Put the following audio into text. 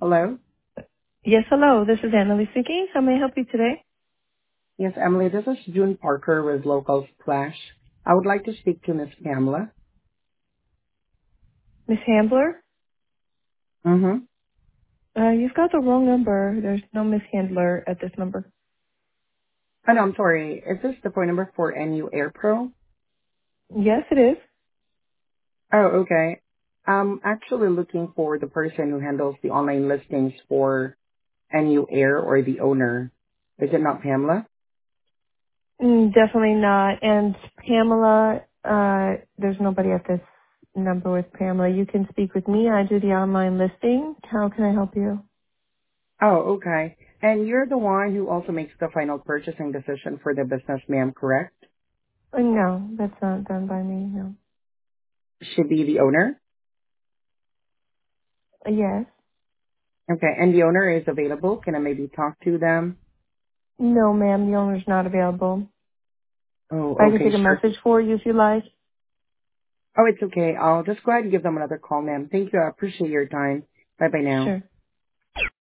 Hello? Yes, hello. This is Annalie speaking. How may I help you today? Yes, Emily, this is June Parker with Local Splash. I would like to speak to Miss Pamela. Miss Handler? Mm-hmm. You've got the wrong number. There's no Miss Handler at this number. Oh, no, I'm sorry. Is this the phone number for NU Air Pro? Yes, it is. Oh, okay. I'm actually looking for the person who handles the online listings for NU Air or the owner. Is it not Pamela? Definitely not. And Pamela, there's nobody at this number with Pamela. You can speak with me. I do the online listing. How can I help you? Oh, okay. And you're the one who also makes the final purchasing decision for the business, ma'am, correct? No, that's not done by me. No. Should be the owner? Yes. Okay, and the owner is available. Can I maybe talk to them? No, ma'am. The owner's not available. Oh, I can okay, take a sure. message for you if you like. Oh, it's okay. I'll just go ahead and give them another call, ma'am. Thank you. I appreciate your time. Bye bye now. Sure.